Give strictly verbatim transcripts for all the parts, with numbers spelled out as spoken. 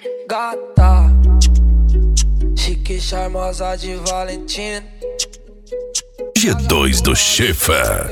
Gata, chique, charmosa de Valentina. G dois do Schiffer.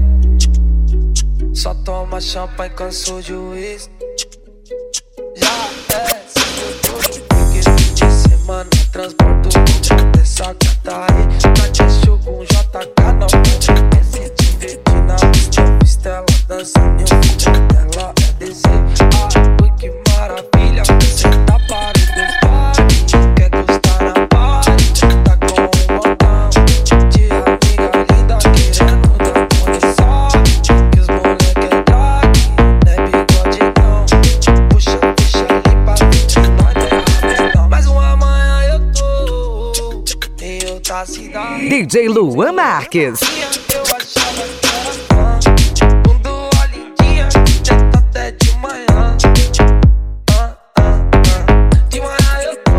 Só toma champanhe, cansou de uísque. Já desce o pique de semana, transporto dessa gata aí. Natchou com J K, não pode se divertir na pista. Vista ela dançando e o vídeo dela é desejo. Ah, ui, que maravilha, você tá para os dois pares. Quer gostar na party, tá com um montão de amiga linda querendo dar condição. Que os moleque é drag, não é bigode não. Puxa, puxa ali pra frente, nós não é rapelão. Mais uma manhã eu tô em outra cidade. D J Luan Marques. Eu achava que era fã. Quando a lindinha tenta até de manhã. Ah, ah, ah. De manhã eu tô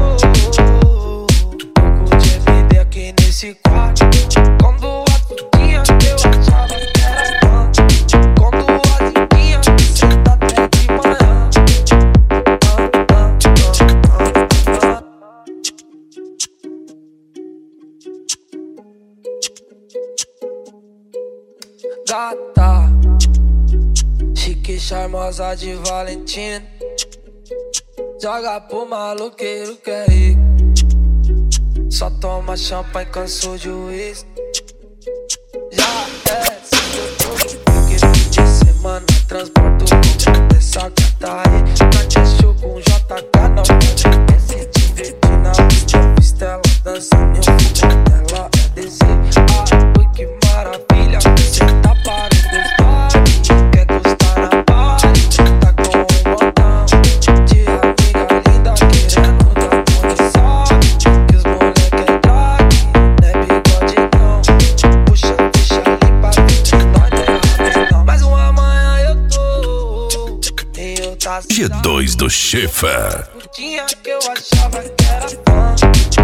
pouco de M D aqui nesse quarto. Quando a lindinha eu achava que era fã. Quando a lindinha tenta até de manhã. Ah, ah, ah, ah, ah. Gata, chique, charmosa de Valentina. Joga pro maloqueiro que é rico. Só toma champanhe, cansou de uísque. Já desce o pique de semana, transporto dessa gata aí. Natchou com J K, não pode se divertir na pista. Vista ela dançando e o vídeo dela é desejo. Ah, ui, que maravilha, você tá para os dois pares. Quer gostar na party, tá com um montão de amiga linda querendo dar condição. Que os moleque é drag, não é bigode não. Puxa, puxa ali pra frente, nós não é rapelão. Mais uma manhã eu tô em outra G dois do Schiffer. Tinha que eu achava que era fã.